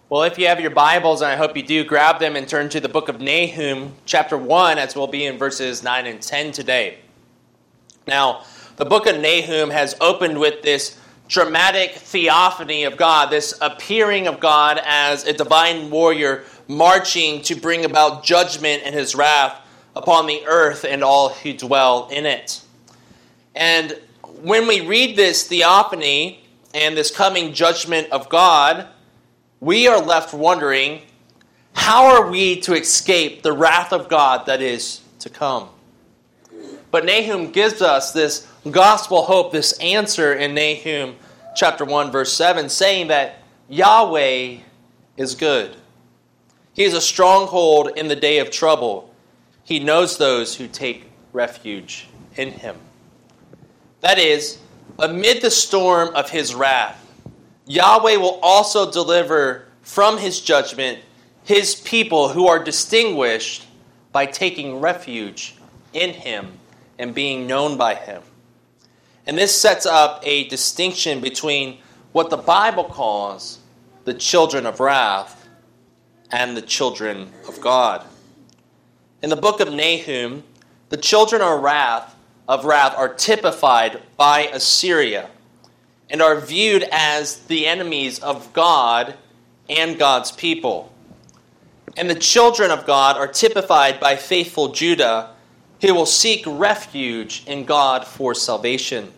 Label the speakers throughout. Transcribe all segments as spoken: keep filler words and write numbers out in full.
Speaker 1: Well, if you have your Bibles, and I hope you do, grab them and turn to the book of Nahum, chapter one, as we'll be in verses nine and ten today. Now, the book of Nahum has opened with this dramatic theophany of God, this appearing of God as a divine warrior marching to bring about judgment and his wrath upon the earth and all who dwell in it. And when we read this theophany and this coming judgment of God, we are left wondering, how are we to escape the wrath of God that is to come? But Nahum gives us this gospel hope, this answer in Nahum chapter one, verse seven, saying that Yahweh is good. He is a stronghold in the day of trouble. He knows those who take refuge in him. That is, amid the storm of his wrath, Yahweh will also deliver from his judgment his people who are distinguished by taking refuge in him and being known by him. And this sets up a distinction between what the Bible calls the children of wrath and the children of God. In the book of Nahum, the children of wrath, of wrath are typified by Assyria and are viewed as the enemies of God and God's people. And the children of God are typified by faithful Judah, who will seek refuge in God for salvation.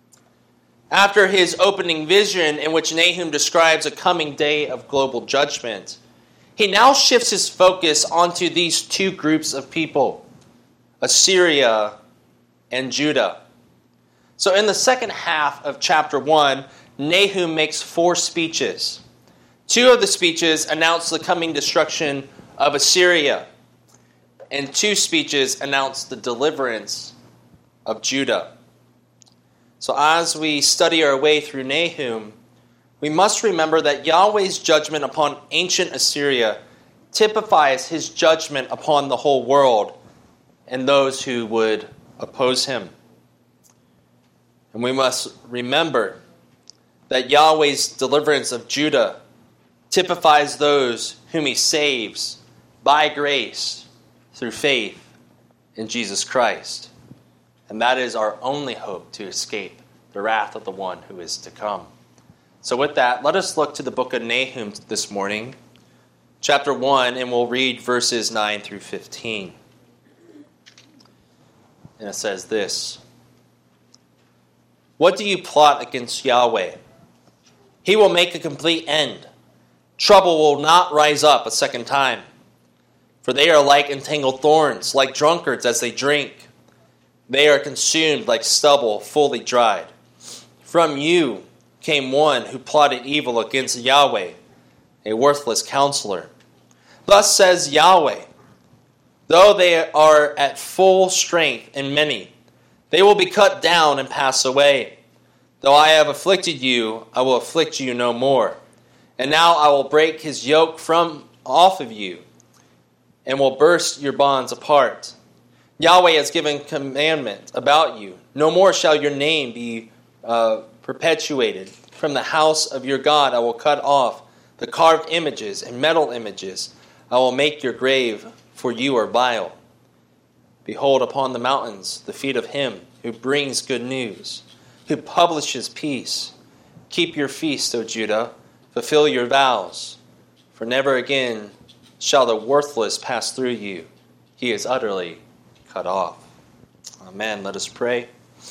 Speaker 1: After his opening vision, in which Nahum describes a coming day of global judgment, he now shifts his focus onto these two groups of people, Assyria and Judah. So in the second half of chapter one, Nahum makes four speeches. Two of the speeches announce the coming destruction of Assyria, and two speeches announce the deliverance of Judah. So as we study our way through Nahum, we must remember that Yahweh's judgment upon ancient Assyria typifies his judgment upon the whole world and those who would oppose him. And we must remember that Yahweh's deliverance of Judah typifies those whom he saves by grace through faith in Jesus Christ. And that is our only hope to escape the wrath of the one who is to come. So with that, let us look to the book of Nahum this morning, chapter one, and we'll read verses nine through fifteen. And it says this: What do you plot against Yahweh? He will make a complete end. Trouble will not rise up a second time. For they are like entangled thorns, like drunkards as they drink. They are consumed like stubble fully dried. From you came one who plotted evil against Yahweh, a worthless counselor. Thus says Yahweh, though they are at full strength and many, they will be cut down and pass away. Though I have afflicted you, I will afflict you no more. And now I will break his yoke from off of you, and will burst your bonds apart. Yahweh has given commandment about you. No more shall your name be uh, perpetuated. From the house of your God I will cut off the carved images and metal images. I will make your grave, for you are vile. Behold, upon the mountains the feet of him who brings good news, who publishes peace. Keep your feast, O Judah, fulfill your vows, for never again shall the worthless pass through you. He is utterly cut off. Amen. Let us pray.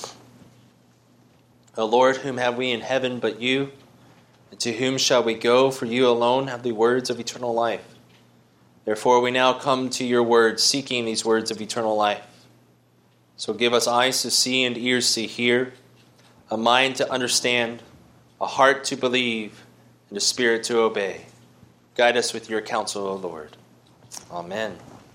Speaker 1: O Lord, whom have we in heaven but you? And to whom shall we go? For you alone have the words of eternal life. Therefore we now come to your words, seeking these words of eternal life. So give us eyes to see and ears to hear, a mind to understand, a heart to believe, and a spirit to obey. Guide us with your counsel, O Lord. Amen.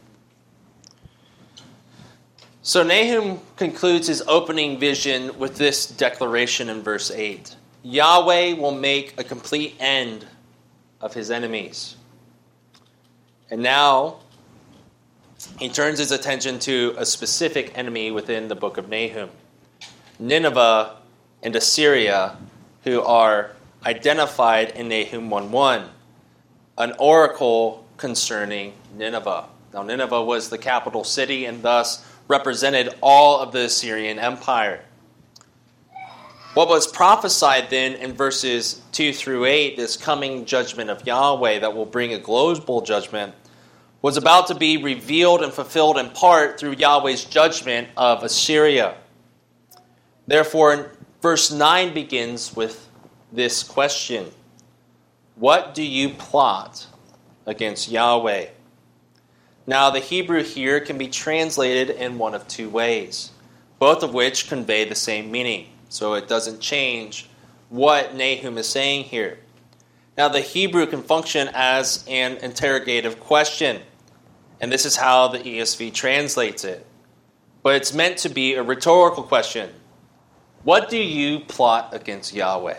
Speaker 1: So Nahum concludes his opening vision with this declaration in verse eight. Yahweh will make a complete end of his enemies. And now he turns his attention to a specific enemy within the book of Nahum, Nineveh and Assyria, who are identified in Nahum one one. an oracle concerning Nineveh. Now, Nineveh was the capital city and thus represented all of the Assyrian Empire. What was prophesied then in verses two through eight, this coming judgment of Yahweh that will bring a global judgment, was about to be revealed and fulfilled in part through Yahweh's judgment of Assyria. Therefore, verse nine begins with this question: what do you plot against Yahweh? Now, the Hebrew here can be translated in one of two ways, both of which convey the same meaning. So it doesn't change what Nahum is saying here. Now, the Hebrew can function as an interrogative question, and this is how the E S V translates it. But it's meant to be a rhetorical question. What do you plot against Yahweh?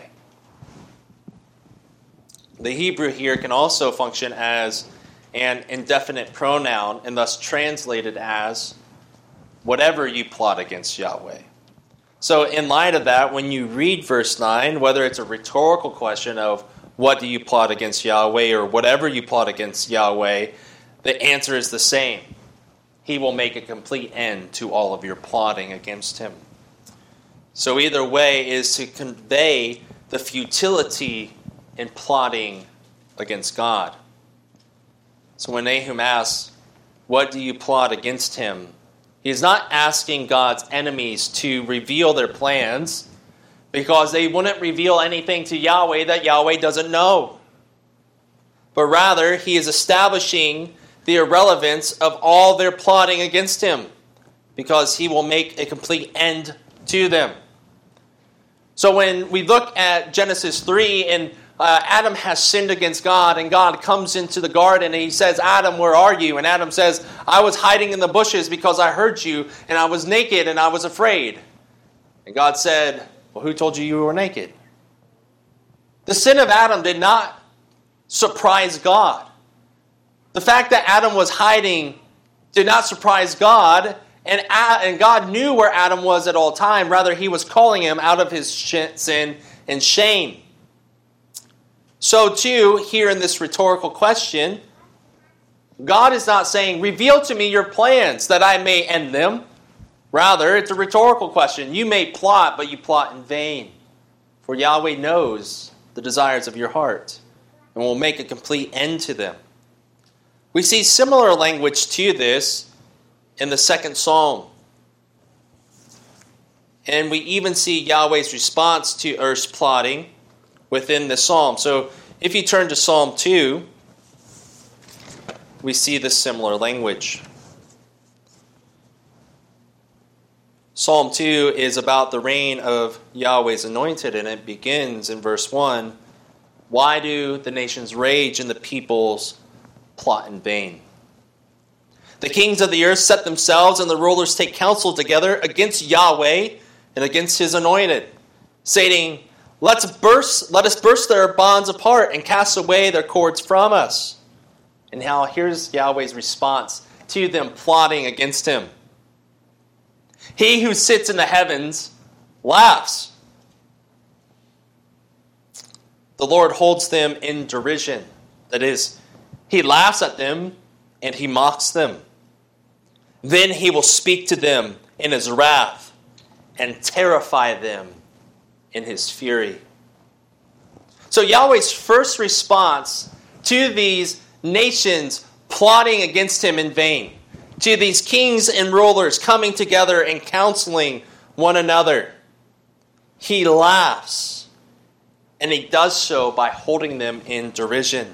Speaker 1: The Hebrew here can also function as an indefinite pronoun and thus translated as whatever you plot against Yahweh. So in light of that, when you read verse nine, whether it's a rhetorical question of what do you plot against Yahweh or whatever you plot against Yahweh, the answer is the same. He will make a complete end to all of your plotting against him. So either way is to convey the futility in plotting against God. So when Nahum asks, what do you plot against him? He is not asking God's enemies to reveal their plans, because they wouldn't reveal anything to Yahweh that Yahweh doesn't know. But rather, he is establishing the irrelevance of all their plotting against him, because he will make a complete end to them. So when we look at Genesis three, and uh, Adam has sinned against God, and God comes into the garden and he says, Adam, where are you? And Adam says, I was hiding in the bushes because I heard you, and I was naked and I was afraid. And God said, well, who told you you were naked? The sin of Adam did not surprise God. The fact that Adam was hiding did not surprise God, and, and God knew where Adam was at all time. Rather, he was calling him out of his sin and shame. So too, here in this rhetorical question, God is not saying, reveal to me your plans that I may end them. Rather, it's a rhetorical question. You may plot, but you plot in vain. For Yahweh knows the desires of your heart and will make a complete end to them. We see similar language to this in the second psalm. And we even see Yahweh's response to Er's plotting within the psalm. So if you turn to Psalm two, we see this similar language. Psalm two is about the reign of Yahweh's anointed, and it begins in verse one. Why do the nations rage and the peoples plot in vain? The kings of the earth set themselves, and the rulers take counsel together against Yahweh and against his anointed, saying, Let's burst, let us burst their bonds apart and cast away their cords from us. And now here's Yahweh's response to them plotting against him. He who sits in the heavens laughs. The Lord holds them in derision. That is, he laughs at them and he mocks them. Then he will speak to them in his wrath and terrify them in his fury. So Yahweh's first response to these nations plotting against him in vain, to these kings and rulers coming together and counseling one another, he laughs, and he does so by holding them in derision.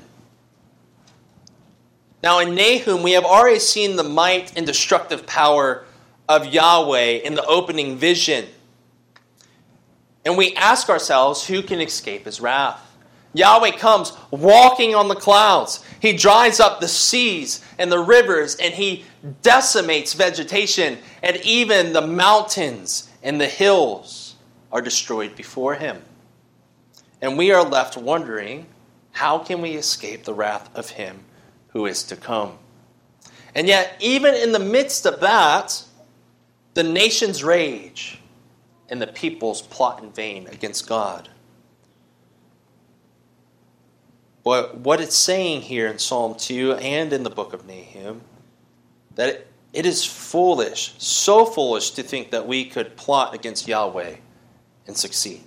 Speaker 1: Now in Nahum, we have already seen the might and destructive power of Yahweh in the opening vision. And we ask ourselves, who can escape his wrath? Yahweh comes walking on the clouds. He dries up the seas and the rivers, and he decimates vegetation, and even the mountains and the hills are destroyed before him. And we are left wondering, how can we escape the wrath of him who is to come? And yet, even in the midst of that, the nations rage and the peoples plot in vain against God. But what it's saying here in Psalm two and in the book of Nahum, that it, it is foolish, so foolish to think that we could plot against Yahweh and succeed.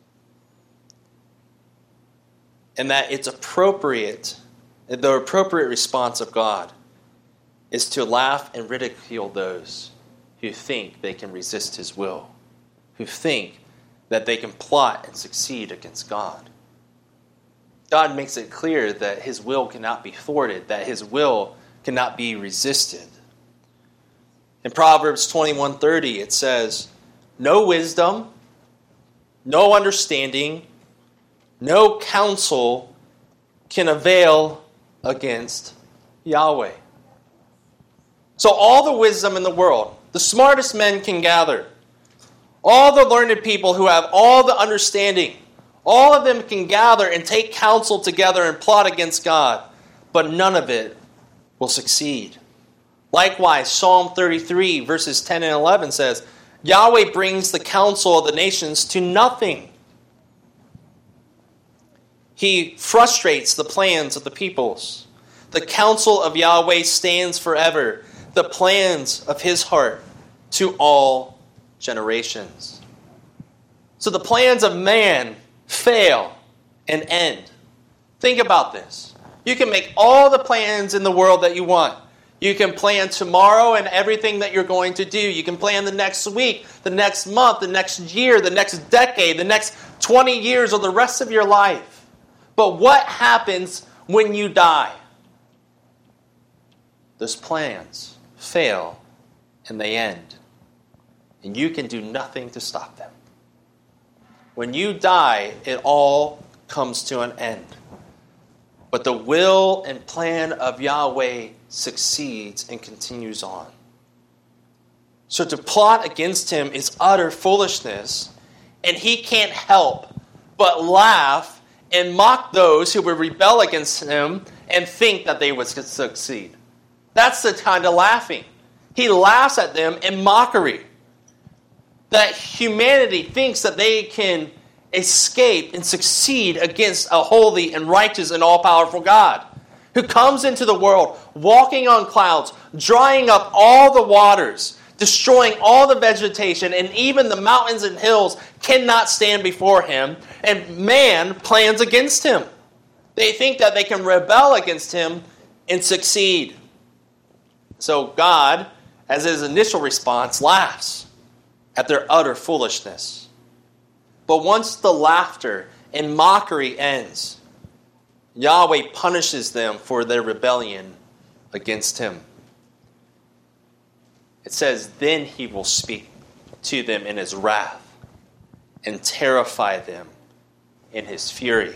Speaker 1: And that it's appropriate, the appropriate response of God is to laugh and ridicule those who think they can resist his will, who think that they can plot and succeed against God. God makes it clear that his will cannot be thwarted, that his will cannot be resisted. In Proverbs twenty-one thirty, it says, "No wisdom, no understanding, no counsel can avail against Yahweh." So all the wisdom in the world, the smartest men can gather, all the learned people who have all the understanding, all of them can gather and take counsel together and plot against God, but none of it will succeed. Likewise, Psalm thirty-three, verses ten and eleven says, "Yahweh brings the counsel of the nations to nothing. He frustrates the plans of the peoples. The counsel of Yahweh stands forever, the plans of his heart to all generations." So the plans of man fail and end. Think about this. You can make all the plans in the world that you want. You can plan tomorrow and everything that you're going to do. You can plan the next week, the next month, the next year, the next decade, the next twenty years, or the rest of your life. But what happens when you die? Those plans fail and they end. And you can do nothing to stop them. When you die, it all comes to an end. But the will and plan of Yahweh succeeds and continues on. So to plot against him is utter foolishness, and he can't help but laugh and mock those who would rebel against him and think that they would succeed. That's the kind of laughing. He laughs at them in mockery. That humanity thinks that they can escape and succeed against a holy and righteous and all-powerful God who comes into the world walking on clouds, drying up all the waters, destroying all the vegetation, and even the mountains and hills cannot stand before him, and man plans against him. They think that they can rebel against him and succeed. So God, as his initial response, laughs at their utter foolishness. But once the laughter and mockery ends, Yahweh punishes them for their rebellion against him. It says, "Then he will speak to them in his wrath and terrify them in his fury."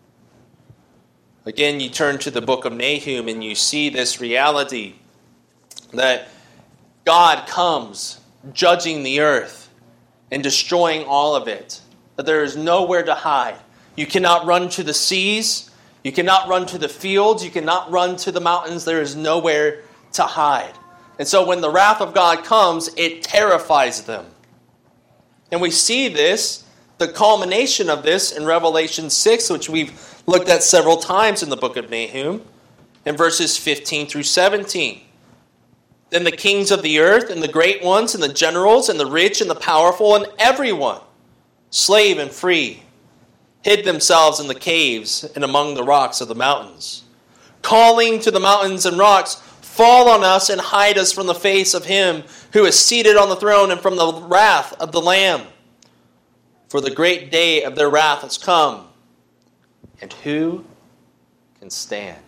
Speaker 1: Again, you turn to the book of Nahum and you see this reality that God comes judging the earth and destroying all of it. That there is nowhere to hide. You cannot run to the seas. You cannot run to the fields. You cannot run to the mountains. There is nowhere to hide. And so when the wrath of God comes, it terrifies them. And we see this, the culmination of this, in Revelation six, which we've looked at several times in the book of Nahum, in verses fifteen through seventeen. "Then the kings of the earth, and the great ones, and the generals, and the rich, and the powerful, and everyone, slave and free, hid themselves in the caves and among the rocks of the mountains, calling to the mountains and rocks, 'Fall on us and hide us from the face of him who is seated on the throne and from the wrath of the Lamb. For the great day of their wrath has come, and who can stand?'"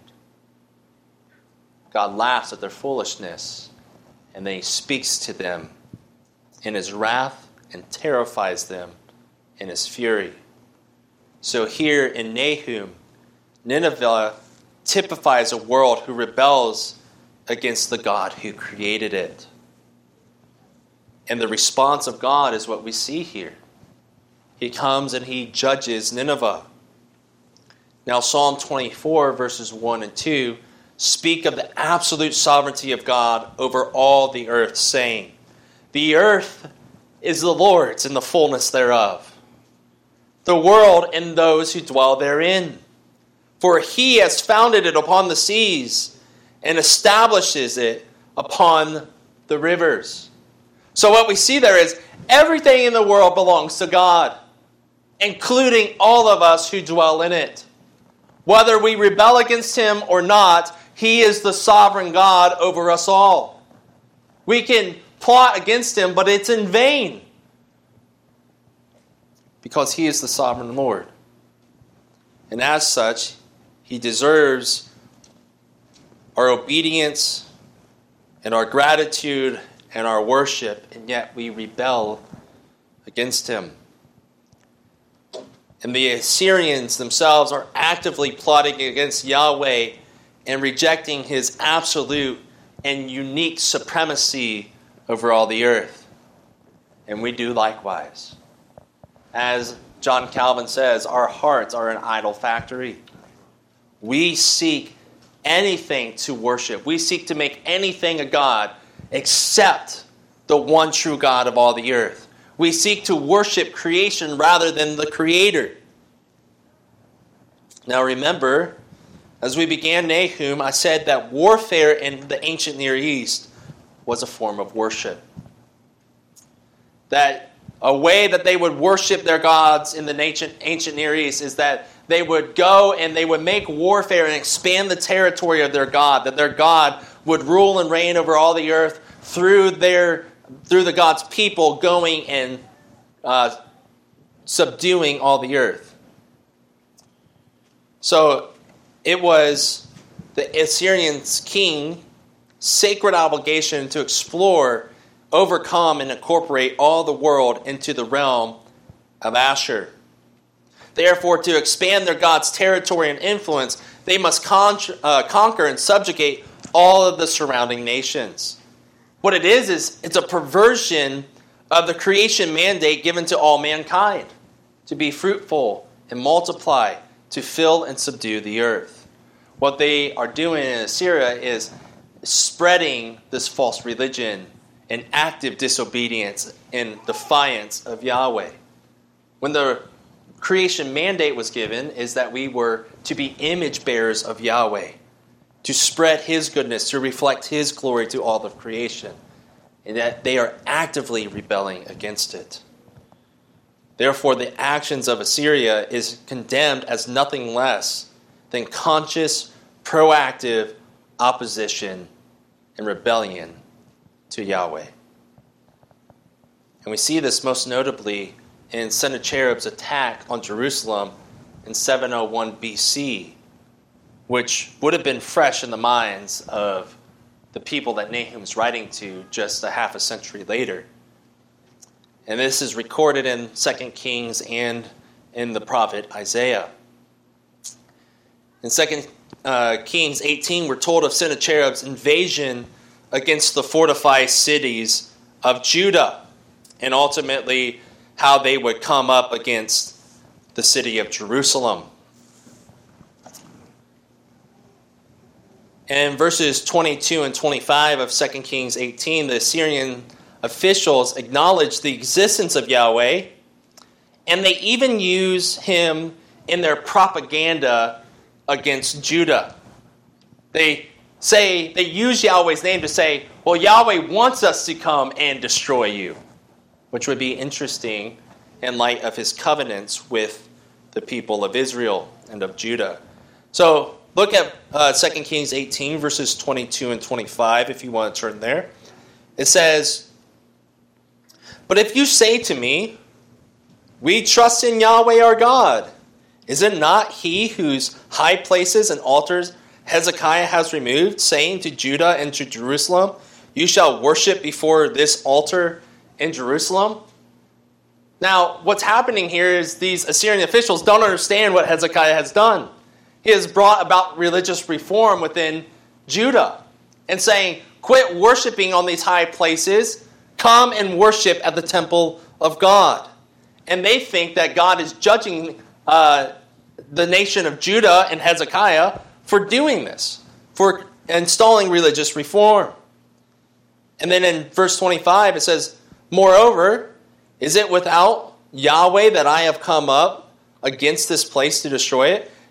Speaker 1: God laughs at their foolishness, and then he speaks to them in his wrath and terrifies them in his fury. So here in Nahum, Nineveh typifies a world who rebels against the God who created it. And the response of God is what we see here. He comes and he judges Nineveh. Now Psalm twenty-four, verses one and two, speak of the absolute sovereignty of God over all the earth, saying, "The earth is the Lord's and the fullness thereof, the world and those who dwell therein. For he has founded it upon the seas and establishes it upon the rivers. So what we see there is everything in the world belongs to God, including all of us who dwell in it. Whether we rebel against him or not, he is the sovereign God over us all. We can plot against him, but it's in vain, because he is the sovereign Lord. And as such, he deserves our obedience and our gratitude and our worship, and yet we rebel against him. And the Assyrians themselves are actively plotting against Yahweh and rejecting his absolute and unique supremacy over all the earth. And we do likewise. As John Calvin says, our hearts are an idol factory. We seek anything to worship. We seek to make anything a god except the one true God of all the earth. We seek to worship creation rather than the Creator. Now remember, as we began Nahum, I said that warfare in the ancient Near East was a form of worship. That a way that they would worship their gods in the ancient, ancient Near East is that they would go and they would make warfare and expand the territory of their God, that their God would rule and reign over all the earth through their through the God's people going and uh, subduing all the earth. So it was the Assyrian king's sacred obligation to explore, overcome, and incorporate all the world into the realm of Ashur. Therefore, to expand their God's territory and influence, they must con- uh, conquer and subjugate all of the surrounding nations. What it is, is it's a perversion of the creation mandate given to all mankind, to be fruitful and multiply, to fill and subdue the earth. What they are doing in Assyria is spreading this false religion and active disobedience and defiance of Yahweh. When the creation mandate was given, is that we were to be image bearers of Yahweh, to spread his goodness, to reflect his glory to all of creation, and that they are actively rebelling against it. Therefore, the actions of Assyria is condemned as nothing less than conscious, proactive opposition and rebellion to Yahweh. And we see this most notably in Sennacherib's attack on Jerusalem in seven oh one B C, which would have been fresh in the minds of the people that Nahum's writing to just a half a century later. And this is recorded in Second Kings and in the prophet Isaiah. In Second uh, Kings eighteen, we're told of Sennacherib's invasion against the fortified cities of Judah, and ultimately how they would come up against the city of Jerusalem. And in verses twenty-two and twenty-five of Second Kings eighteen, the Assyrian officials acknowledge the existence of Yahweh, and they even use him in their propaganda against Judah. They say, they use Yahweh's name to say, well, Yahweh wants us to come and destroy you, which would be interesting in light of his covenants with the people of Israel and of Judah. So look at uh, Second Kings eighteen, verses twenty-two and twenty-five, if you want to turn there. It says, "But if you say to me, 'We trust in Yahweh our God,' is it not he whose high places and altars Hezekiah has removed, saying to Judah and to Jerusalem, 'You shall worship before this altar in Jerusalem'?" Now, what's happening here is these Assyrian officials don't understand what Hezekiah has done. He has brought about religious reform within Judah and saying, quit worshiping on these high places, come and worship at the temple of God. And they think that God is judging uh, the nation of Judah and Hezekiah for doing this, for installing religious reform. And then in verse twenty-five it says, "Moreover, is it without Yahweh that I have come up against this place to destroy it?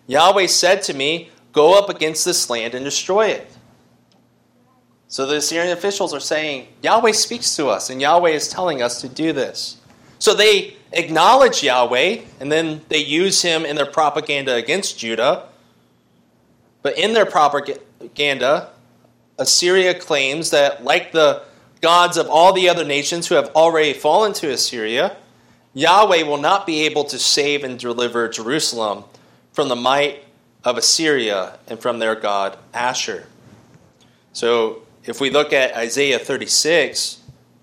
Speaker 1: Yahweh said to me, go up against this land and destroy it. So the Assyrian officials are saying, Yahweh speaks to us, and Yahweh is telling us to do this. So they acknowledge Yahweh, and then they use him in their propaganda against Judah. But in their propaganda, Assyria claims that, like the gods of all the other nations who have already fallen to Assyria, Yahweh will not be able to save and deliver Jerusalem from the might of Assyria and from their god Asher. So if we look at Isaiah thirty-six,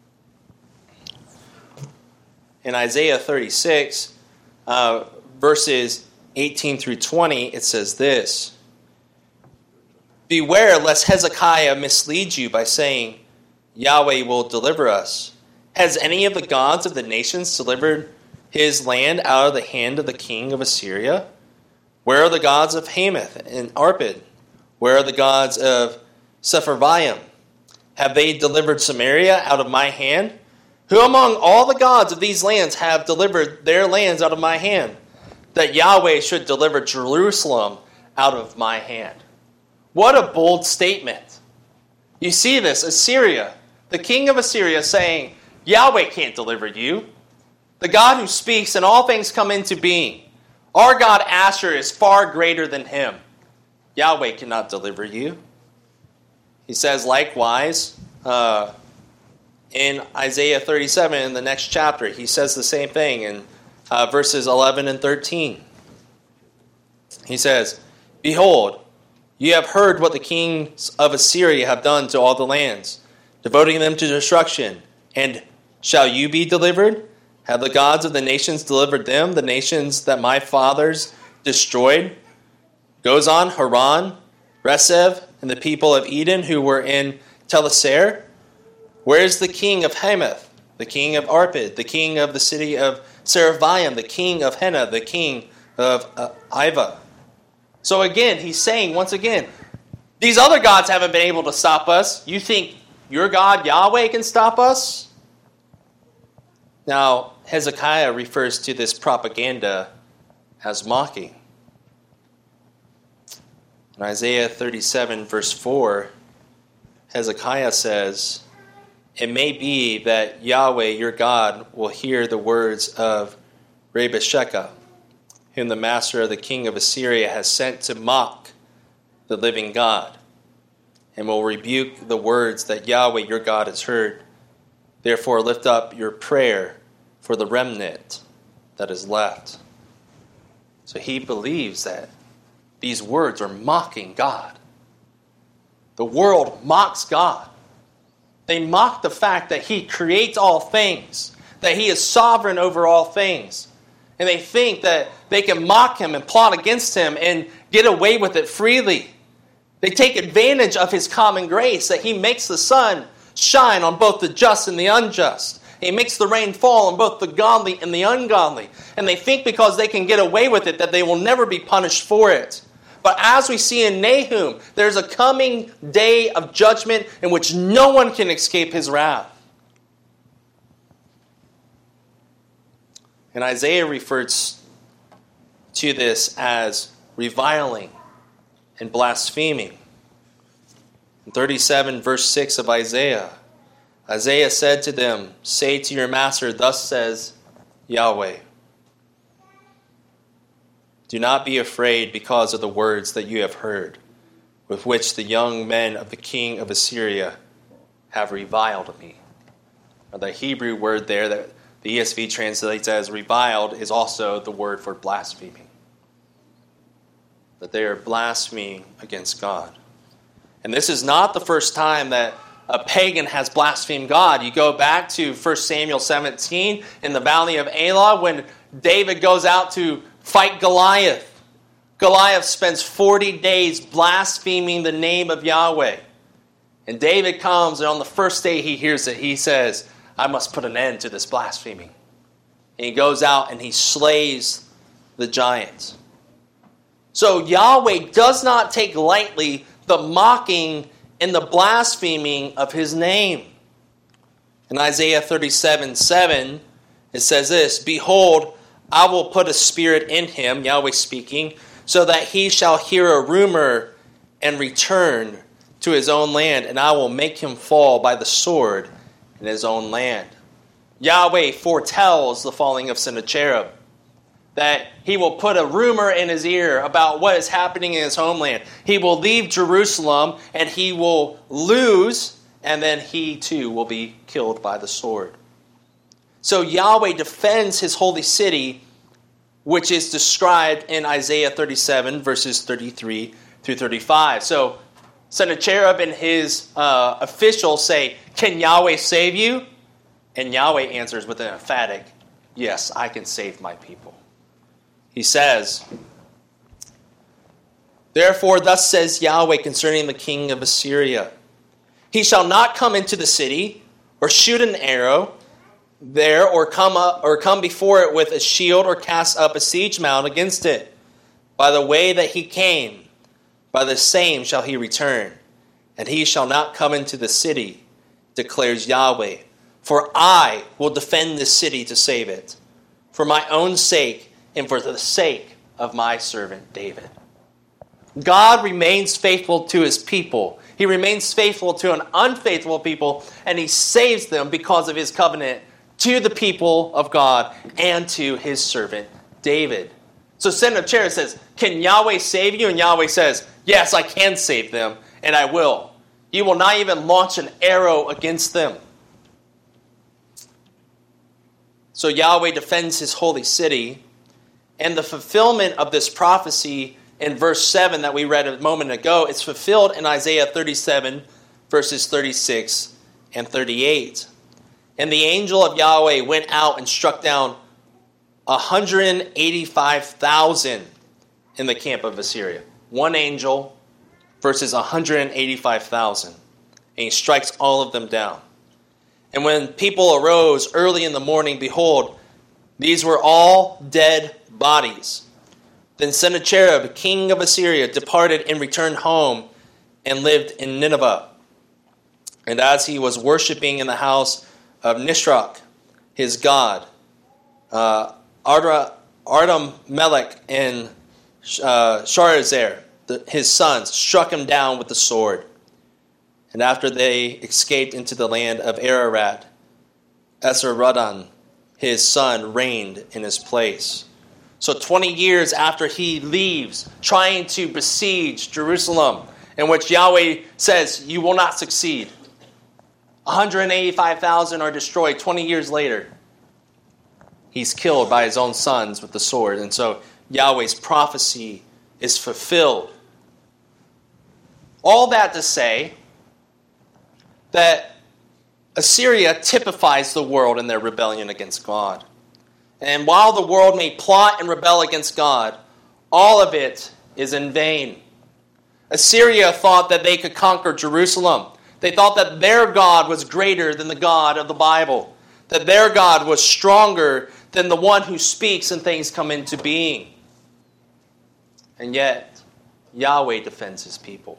Speaker 1: in Isaiah thirty-six, uh, verses eighteen through twenty, it says this, beware lest Hezekiah mislead you by saying, Yahweh will deliver us. Has any of the gods of the nations delivered his land out of the hand of the king of Assyria? Where are the gods of Hamath and Arpad? Where are the gods of Sepharvaim? Have they delivered Samaria out of my hand? Who among all the gods of these lands have delivered their lands out of my hand, that Yahweh should deliver Jerusalem out of my hand? What a bold statement. You see this, Assyria, the king of Assyria saying, Yahweh can't deliver you. The God who speaks and all things come into being. Our God Asher is far greater than him. Yahweh cannot deliver you. He says likewise, uh, in Isaiah thirty-seven, in the next chapter, he says the same thing in uh, verses eleven and thirteen. He says, behold, you have heard what the kings of Assyria have done to all the lands, devoting them to destruction. And shall you be delivered? Have the gods of the nations delivered them, the nations that my fathers destroyed? Goes on, Haran, Resev, and the people of Eden who were in Telassar. Where is the king of Hamath, the king of Arpad, the king of the city of Sepharvaim, the king of Hena, the king of uh, Iva? So again, he's saying, once again, these other gods haven't been able to stop us. You think your God, Yahweh, can stop us? Now, Hezekiah refers to this propaganda as mocking. In Isaiah thirty-seven, verse four, Hezekiah says, it may be that Yahweh, your God, will hear the words of Rabashakeh, whom the master of the king of Assyria has sent to mock the living God, and will rebuke the words that Yahweh, your God, has heard. Therefore, lift up your prayer for the remnant that is left. So he believes that these words are mocking God. The world mocks God. They mock the fact that he creates all things, that he is sovereign over all things. And they think that they can mock him and plot against him and get away with it freely. They take advantage of his common grace, that he makes the sun shine on both the just and the unjust. He makes the rain fall on both the godly and the ungodly. And they think because they can get away with it that they will never be punished for it. But as we see in Nahum, there's a coming day of judgment in which no one can escape his wrath. And Isaiah refers to this as reviling and blaspheming. In thirty-seven, verse six of Isaiah, Isaiah said to them, say to your master, thus says Yahweh, do not be afraid because of the words that you have heard, with which the young men of the king of Assyria have reviled me. Now, the Hebrew word there that the E S V translates as reviled is also the word for blaspheming. That they are blaspheming against God. And this is not the first time that a pagan has blasphemed God. You go back to First Samuel seventeen in the valley of Elah when David goes out to fight Goliath. Goliath spends forty days blaspheming the name of Yahweh. And David comes, and on the first day he hears it, he says, I must put an end to this blaspheming. And he goes out and he slays the giants. So Yahweh does not take lightly the mocking and the blaspheming of his name. In Isaiah thirty-seven seven, it says this, behold, I will put a spirit in him, Yahweh speaking, so that he shall hear a rumor and return to his own land, and I will make him fall by the sword in his own land. Yahweh foretells the falling of Sennacherib, that he will put a rumor in his ear about what is happening in his homeland. He will leave Jerusalem, and he will lose, and then he too will be killed by the sword. So Yahweh defends his holy city, which is described in Isaiah thirty-seven, verses thirty-three through thirty-five. So Sennacherib and his uh, officials say, "Can Yahweh save you?" And Yahweh answers with an emphatic, "Yes, I can save my people." He says, "Therefore thus says Yahweh concerning the king of Assyria, he shall not come into the city, or shoot an arrow there, or come up, or come before it with a shield, or cast up a siege mound against it. By the way that he came, by the same shall he return, and he shall not come into the city, declares Yahweh. For I will defend this city to save it, for my own sake and for the sake of my servant David." God remains faithful to his people. He remains faithful to an unfaithful people, and he saves them because of his covenant to the people of God and to his servant David. So Sennacherib says, "Can Yahweh save you?" And Yahweh says, "Yes, I can save them, and I will. You will not even launch an arrow against them." So Yahweh defends his holy city, and the fulfillment of this prophecy in verse seven that we read a moment ago is fulfilled in Isaiah thirty-seven, verses thirty-six and thirty-eight. "And the angel of Yahweh went out and struck down one hundred eighty-five thousand in the camp of Assyria." One angel versus one hundred eighty-five thousand. And he strikes all of them down. "And when people arose early in the morning, behold, these were all dead bodies. Then Sennacherib, king of Assyria, departed and returned home and lived in Nineveh. And as he was worshiping in the house of Nisroch, his god, uh, Artamelech and uh, Sharezer, the, his sons, struck him down with the sword. And after they escaped into the land of Ararat, Esarhaddon, his son, reigned in his place." So twenty years after he leaves, trying to besiege Jerusalem, in which Yahweh says, "You will not succeed," one hundred eighty-five thousand are destroyed. twenty years later, he's killed by his own sons with the sword. And so Yahweh's prophecy is fulfilled. All that to say that Assyria typifies the world in their rebellion against God. And while the world may plot and rebel against God, all of it is in vain. Assyria thought that they could conquer Jerusalem. They thought that their God was greater than the God of the Bible, that their God was stronger than the one who speaks and things come into being. And yet, Yahweh defends his people.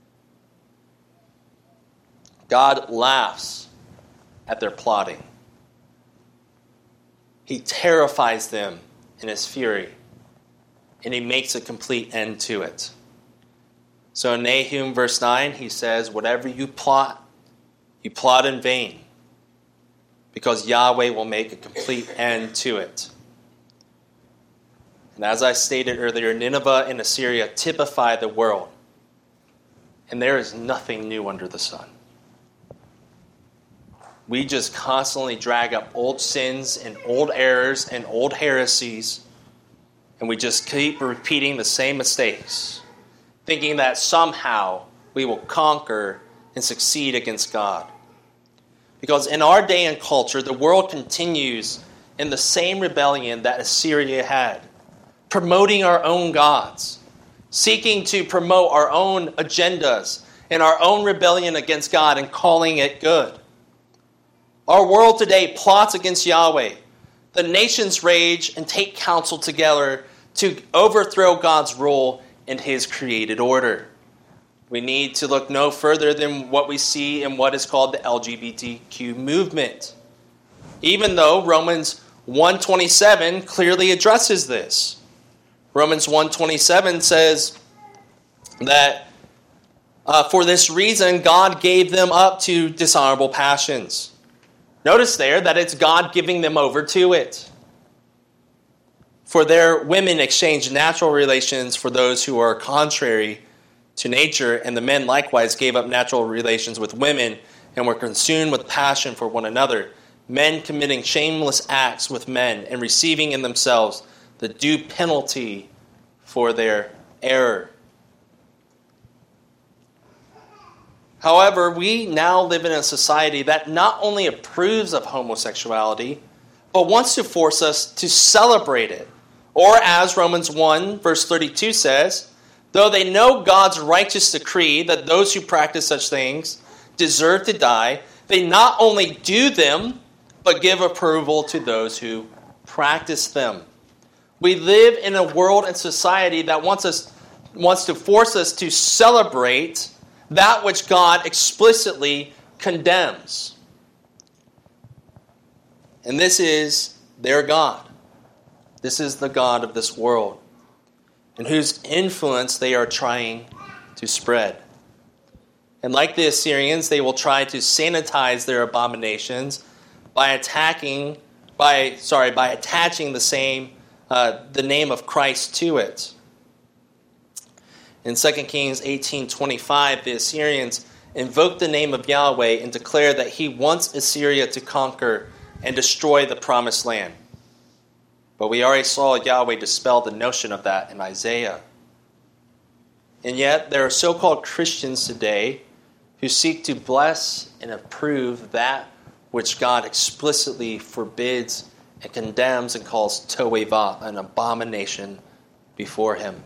Speaker 1: God laughs at their plotting. He terrifies them in his fury, and he makes a complete end to it. So in Nahum verse nine, he says, "Whatever you plot, you plot in vain, because Yahweh will make a complete end to it." And as I stated earlier, Nineveh and Assyria typify the world, and there is nothing new under the sun. We just constantly drag up old sins and old errors and old heresies, and we just keep repeating the same mistakes, thinking that somehow we will conquer and succeed against God. Because in our day and culture, the world continues in the same rebellion that Assyria had, promoting our own gods, seeking to promote our own agendas and our own rebellion against God and calling it good. Our world today plots against Yahweh. The nations rage and take counsel together to overthrow God's rule and his created order. We need to look no further than what we see in what is called the L G B T Q movement. Even though Romans one twenty-seven clearly addresses this. Romans one twenty-seven says that uh, for this reason God gave them up to dishonorable passions. Notice there that it's God giving them over to it. For their women exchanged natural relations for those who are contrary to nature, and the men likewise gave up natural relations with women and were consumed with passion for one another, men committing shameless acts with men and receiving in themselves the due penalty for their error. However, we now live in a society that not only approves of homosexuality, but wants to force us to celebrate it. Or as Romans one verse thirty-two says, though they know God's righteous decree that those who practice such things deserve to die, they not only do them, but give approval to those who practice them. We live in a world and society that wants us wants to force us to celebrate that which God explicitly condemns. And this is their God. This is the God of this world, in whose influence they are trying to spread. And like the Assyrians, they will try to sanitize their abominations by attacking, by sorry, by attaching the same, uh, the name of Christ to it. In Second Kings eighteen twenty-five, the Assyrians invoked the name of Yahweh and declared that he wants Assyria to conquer and destroy the promised land. But we already saw Yahweh dispel the notion of that in Isaiah. And yet, there are so-called Christians today who seek to bless and approve that which God explicitly forbids and condemns and calls toeva, an abomination before him.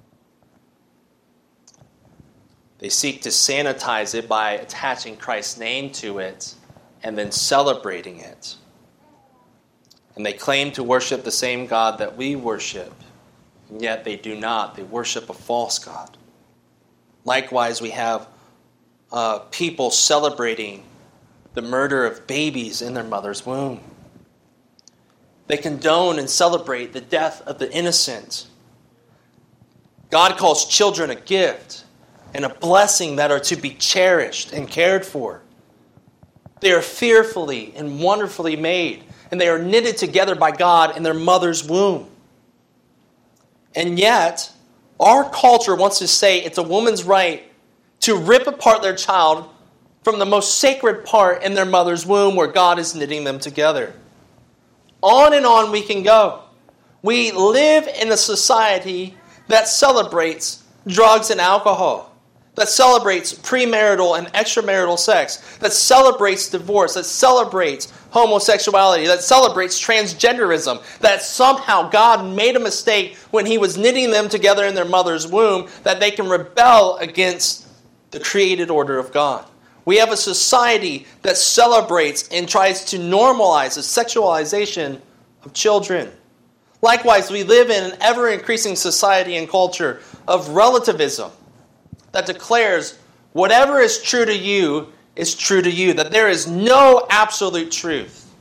Speaker 1: They seek to sanitize it by attaching Christ's name to it and then celebrating it. And they claim to worship the same God that we worship, and yet they do not. They worship a false God. Likewise, we have uh, people celebrating the murder of babies in their mother's womb. They condone and celebrate the death of the innocent. God calls children a gift and a blessing that are to be cherished and cared for. They are fearfully and wonderfully made, and they are knitted together by God in their mother's womb. And yet, our culture wants to say it's a woman's right to rip apart their child from the most sacred part in their mother's womb where God is knitting them together. On and on we can go. We live in a society that celebrates drugs and alcohol, that celebrates premarital and extramarital sex, that celebrates divorce, that celebrates homosexuality, that celebrates transgenderism, that somehow God made a mistake when he was knitting them together in their mother's womb, that they can rebel against the created order of God. We have a society that celebrates and tries to normalize the sexualization of children. Likewise, we live in an ever-increasing society and culture of relativism that declares whatever is true to you is true to you, that there is no absolute truth.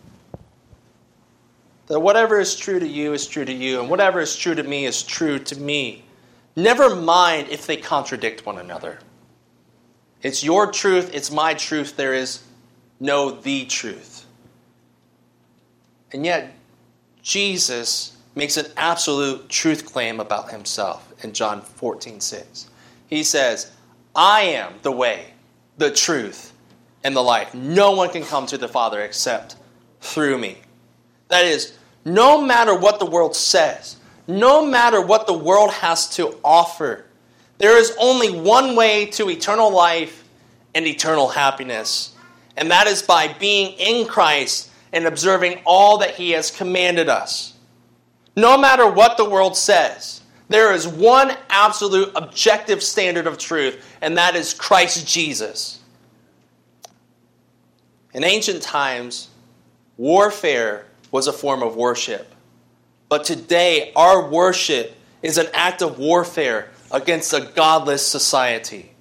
Speaker 1: That whatever is true to you is true to you, and whatever is true to me is true to me. Never mind if they contradict one another. It's your truth, it's my truth, there is no the truth. And yet, Jesus makes an absolute truth claim about himself in John fourteen six. He says, I am the way, the truth, and the life. No one can come to the Father except through me. That is, no matter what the world says, no matter what the world has to offer, there is only one way to eternal life and eternal happiness, and that is by being in Christ and observing all that he has commanded us. No matter what the world says, there is one absolute objective standard of truth, and that is Christ Jesus. In ancient times, warfare was a form of worship. But today, our worship is an act of warfare against a godless society.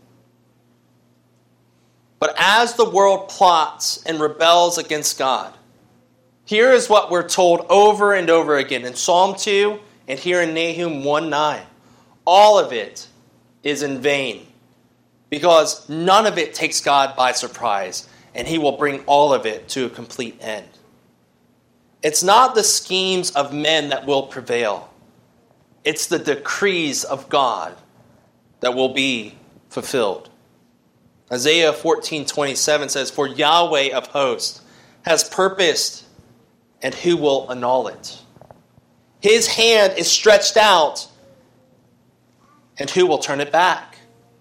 Speaker 1: But as the world plots and rebels against God, here is what we're told over and over again in Psalm two And here in Nahum one nine, all of it is in vain, because none of it takes God by surprise, and he will bring all of it to a complete end. It's not the schemes of men that will prevail. It's the decrees of God that will be fulfilled. Isaiah fourteen twenty-seven says, "For Yahweh of hosts has purposed, and who will annul it? His hand is stretched out, and who will turn it back?"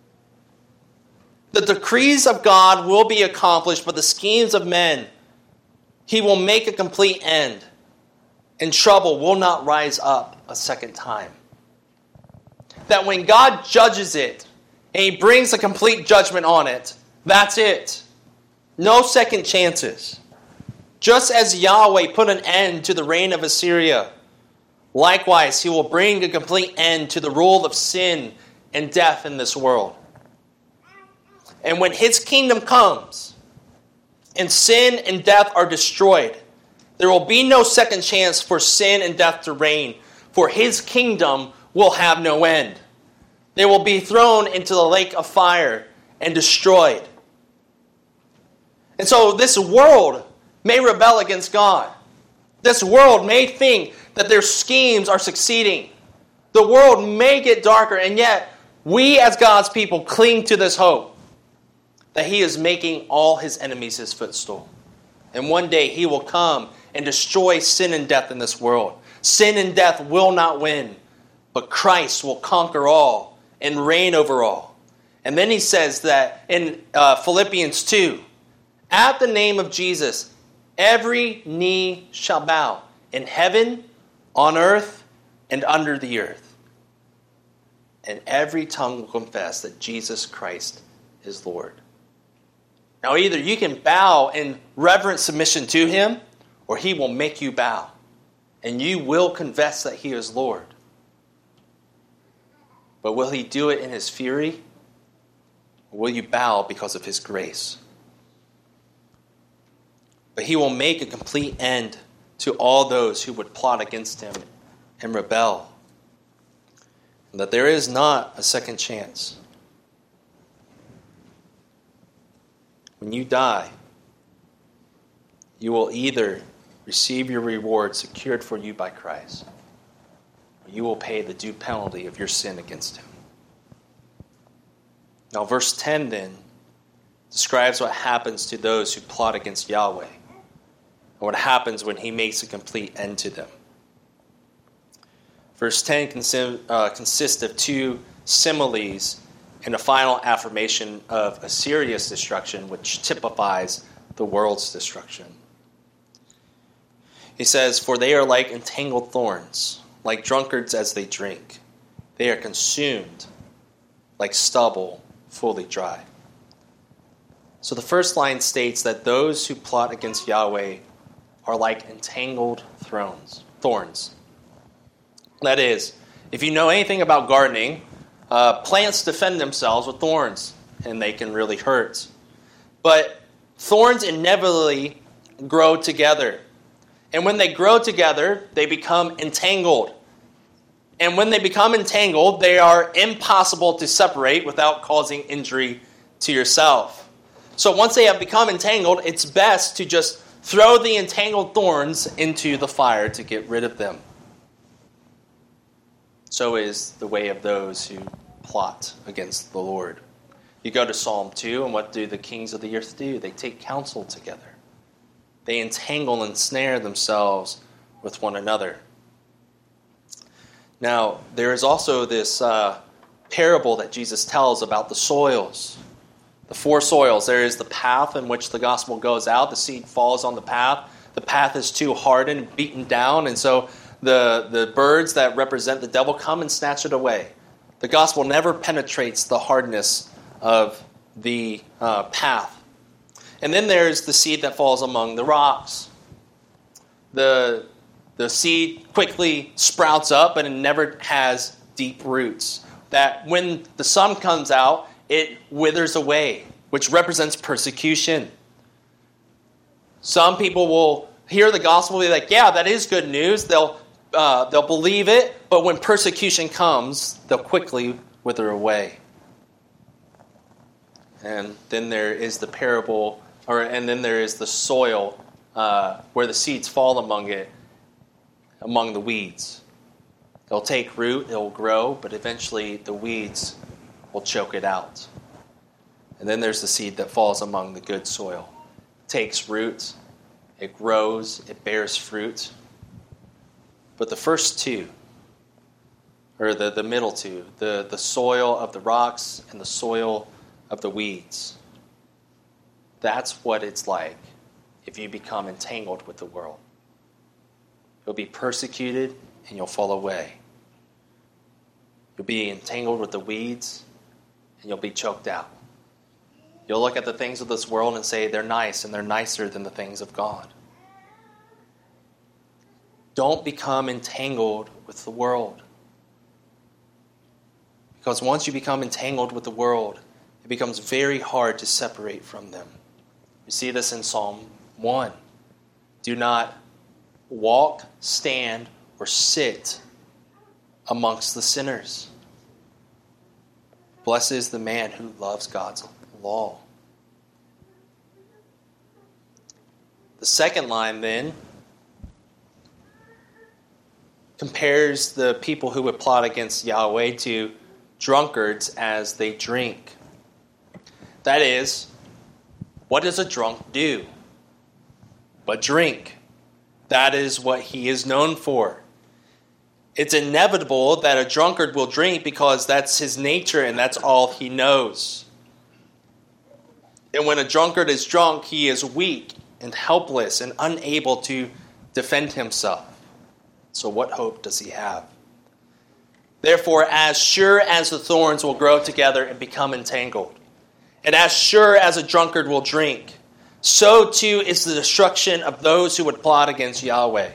Speaker 1: The decrees of God will be accomplished, but the schemes of men, he will make a complete end, and trouble will not rise up a second time. That when God judges it, and he brings a complete judgment on it, that's it. No second chances. Just as Yahweh put an end to the reign of Assyria, likewise he will bring a complete end to the rule of sin and death in this world. And when his kingdom comes, and sin and death are destroyed, there will be no second chance for sin and death to reign, for his kingdom will have no end. They will be thrown into the lake of fire and destroyed. And so this world may rebel against God. This world may think that their schemes are succeeding. The world may get darker, and yet we as God's people cling to this hope that he is making all his enemies his footstool. And one day he will come and destroy sin and death in this world. Sin and death will not win, but Christ will conquer all and reign over all. And then he says that in uh, Philippians two, at the name of Jesus, every knee shall bow in heaven, on earth, and under the earth. And every tongue will confess that Jesus Christ is Lord. Now either you can bow in reverent submission to him, or he will make you bow. And you will confess that he is Lord. But will he do it in his fury? Or will you bow because of his grace? But he will make a complete end to all those who would plot against him and rebel. And that there is not a second chance. When you die, you will either receive your reward secured for you by Christ, or you will pay the due penalty of your sin against him. Now, verse ten then describes what happens to those who plot against Yahweh, and what happens when he makes a complete end to them. Verse ten consi- uh, consists of two similes and a final affirmation of Assyria's destruction, which typifies the world's destruction. He says, "For they are like entangled thorns, like drunkards as they drink. They are consumed like stubble fully dry." So the first line states that those who plot against Yahweh are like entangled thorns. Thorns. That is, if you know anything about gardening, uh, plants defend themselves with thorns, and they can really hurt. But thorns inevitably grow together. And when they grow together, they become entangled. And when they become entangled, they are impossible to separate without causing injury to yourself. So once they have become entangled, it's best to just throw the entangled thorns into the fire to get rid of them. So is the way of those who plot against the Lord. You go to Psalm two, and what do the kings of the earth do? They take counsel together. They entangle and snare themselves with one another. Now, there is also this uh, parable that Jesus tells about the soils. The four soils. There is the path in which the gospel goes out. The seed falls on the path. The path is too hardened, beaten down, and so the, the birds that represent the devil come and snatch it away. The gospel never penetrates the hardness of the uh, path. And then there's the seed that falls among the rocks. The, the seed quickly sprouts up, but it never has deep roots. That when the sun comes out, it withers away, which represents persecution. Some people will hear the gospel and be like, yeah, that is good news. They'll uh, they'll believe it, but when persecution comes, they'll quickly wither away. And then there is the parable, or and then there is the soil uh, where the seeds fall among it, among the weeds. They'll take root, it'll grow, but eventually the weeds will choke it out. And then there's the seed that falls among the good soil. It takes root, it grows, it bears fruit. But the first two, or the, the middle two, the, the soil of the rocks and the soil of the weeds, that's what it's like if you become entangled with the world. You'll be persecuted and you'll fall away. You'll be entangled with the weeds and you'll be choked out. You'll look at the things of this world and say they're nice and they're nicer than the things of God. Don't become entangled with the world. Because once you become entangled with the world, it becomes very hard to separate from them. You see this in Psalm one. Do not walk, stand, or sit amongst the sinners. Blessed is the man who loves God's law. The second line then compares the people who would plot against Yahweh to drunkards as they drink. That is, what does a drunk do? But drink. That is what he is known for. It's inevitable that a drunkard will drink because that's his nature and that's all he knows. And when a drunkard is drunk, he is weak and helpless and unable to defend himself. So what hope does he have? Therefore, as sure as the thorns will grow together and become entangled, and as sure as a drunkard will drink, so too is the destruction of those who would plot against Yahweh.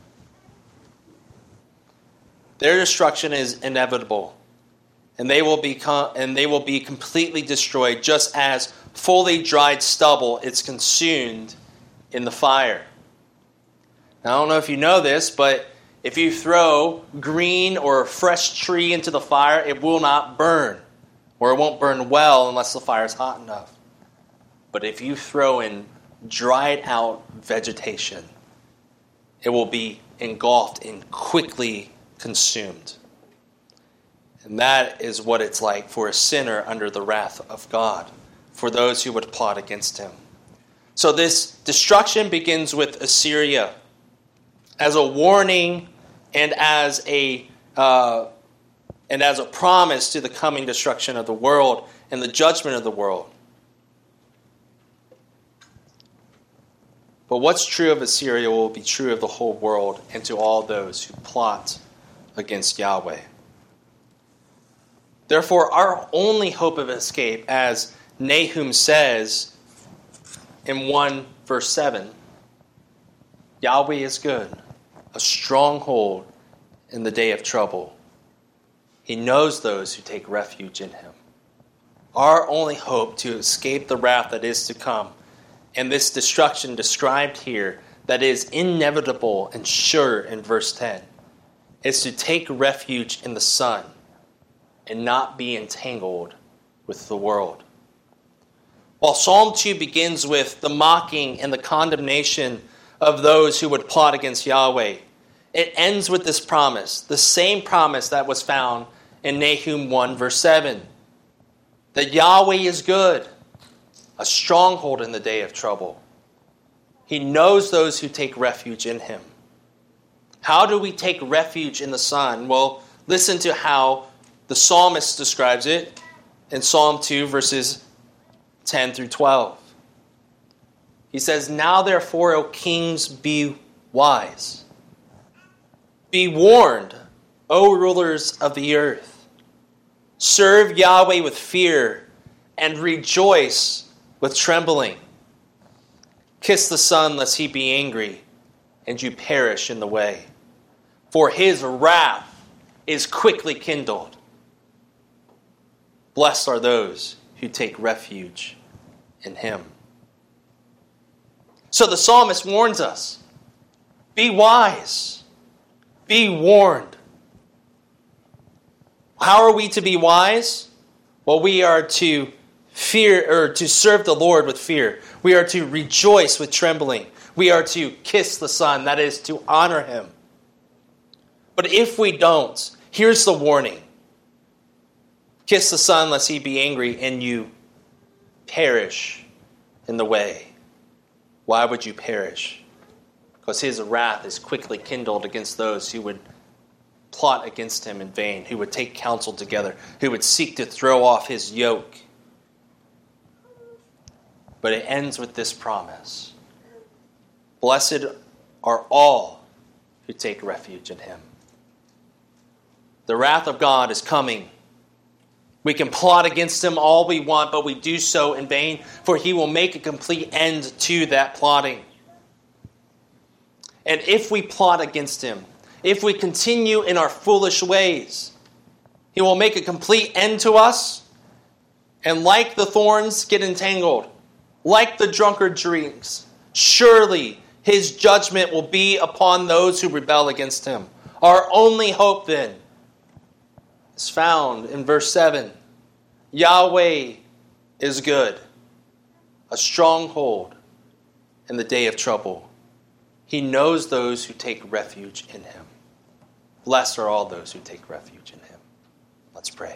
Speaker 1: Their destruction is inevitable, and they will become and they will be completely destroyed, just as fully dried stubble is consumed in the fire. Now, I don't know if you know this, but if you throw green or a fresh tree into the fire, it will not burn, or it won't burn well unless the fire is hot enough. But if you throw in dried out vegetation, it will be engulfed and quickly consumed. And that is what it's like for a sinner under the wrath of God, for those who would plot against him. So this destruction begins with Assyria as a warning and as a uh, and as a promise to the coming destruction of the world and the judgment of the world. But what's true of Assyria will be true of the whole world and to all those who plot against Yahweh. Therefore, our only hope of escape, as Nahum says in one verse seven, Yahweh is good, a stronghold in the day of trouble. He knows those who take refuge in him. Our only hope to escape the wrath that is to come, and this destruction described here that is inevitable and sure in verse ten, is to take refuge in the Son and not be entangled with the world. While Psalm two begins with the mocking and the condemnation of those who would plot against Yahweh, it ends with this promise, the same promise that was found in Nahum one verse seven, that Yahweh is good, a stronghold in the day of trouble. He knows those who take refuge in him. How do we take refuge in the Son? Well, listen to how the psalmist describes it in Psalm two, verses ten through twelve. He says, "Now therefore, O kings, be wise. Be warned, O rulers of the earth. Serve Yahweh with fear and rejoice with trembling. Kiss the Son, lest he be angry and you perish in the way. For his wrath is quickly kindled. Blessed are those who take refuge in him." So the psalmist warns us, be wise, Be warned. How are we to be wise? Well, we are to fear or to serve the Lord with fear. We are to rejoice with trembling. We are to kiss the Son, that is, to honor him. But if we don't, here's the warning. Kiss the Son lest he be angry and you perish in the way. Why would you perish? Because his wrath is quickly kindled against those who would plot against him in vain, who would take counsel together, who would seek to throw off his yoke. But it ends with this promise. Blessed are all who take refuge in him. The wrath of God is coming. We can plot against him all we want, but we do so in vain, for he will make a complete end to that plotting. And if we plot against him, if we continue in our foolish ways, he will make a complete end to us, and like the thorns get entangled, like the drunkard drinks, surely his judgment will be upon those who rebel against him. Our only hope then is found in verse seven. Yahweh is good, a stronghold in the day of trouble. He knows those who take refuge in him. Blessed are all those who take refuge in him. Let's pray.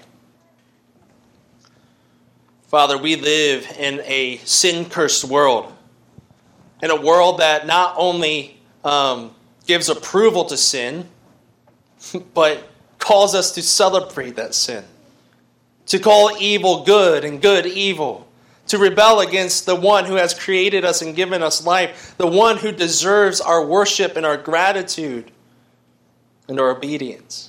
Speaker 1: Father, we live in a sin-cursed world, in a world that not only um, gives approval to sin, but calls us to celebrate that sin, to call evil good and good evil, to rebel against the one who has created us and given us life, the one who deserves our worship and our gratitude and our obedience.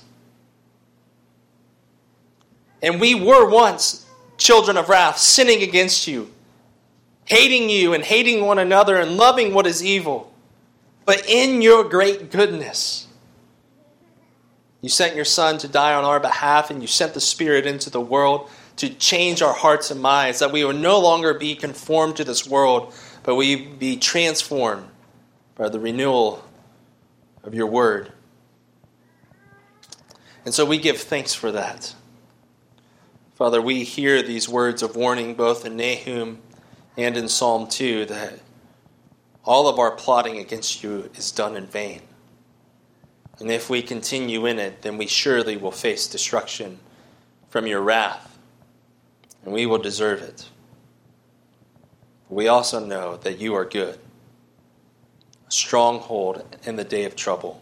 Speaker 1: And we were once children of wrath, sinning against you, hating you and hating one another and loving what is evil. But in your great goodness, you sent your Son to die on our behalf, and you sent the Spirit into the world to change our hearts and minds, that we would no longer be conformed to this world, but we be transformed by the renewal of your word. And so we give thanks for that. Father, we hear these words of warning both in Nahum and in Psalm two, that all of our plotting against you is done in vain. And if we continue in it, then we surely will face destruction from your wrath, and we will deserve it. We also know that you are good, a stronghold in the day of trouble,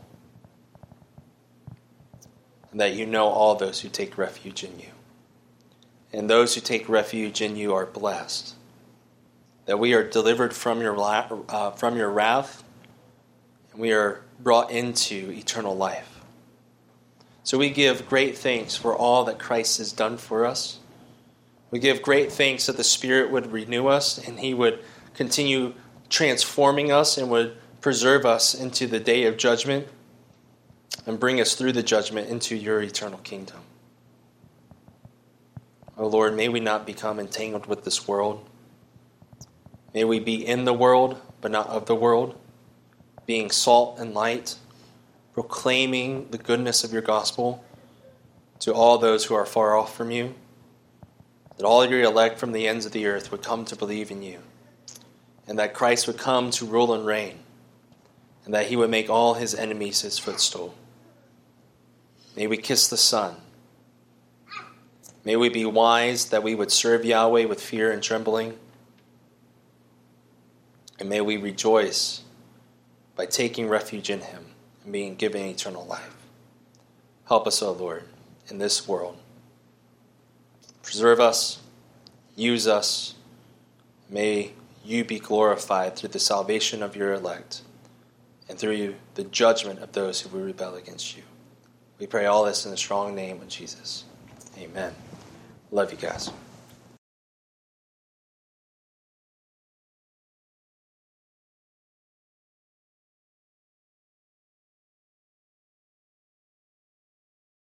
Speaker 1: and that you know all those who take refuge in you. And those who take refuge in you are blessed, that we are delivered from your uh, from your wrath, and we are brought into eternal life. So we give great thanks for all that Christ has done for us. We give great thanks that the Spirit would renew us, and he would continue transforming us and would preserve us into the day of judgment and bring us through the judgment into your eternal kingdom. Oh Lord, may we not become entangled with this world. May we be in the world, but not of the world, being salt and light, proclaiming the goodness of your gospel to all those who are far off from you, that all your elect from the ends of the earth would come to believe in you, and that Christ would come to rule and reign, and that he would make all his enemies his footstool. May we kiss the Son. May we be wise, that we would serve Yahweh with fear and trembling. And may we rejoice by taking refuge in him and being given eternal life. Help us, O Lord, in this world. Preserve us, use us. May you be glorified through the salvation of your elect and through the judgment of those who will rebel against you. We pray all this in the strong name of Jesus. Amen. Love you guys.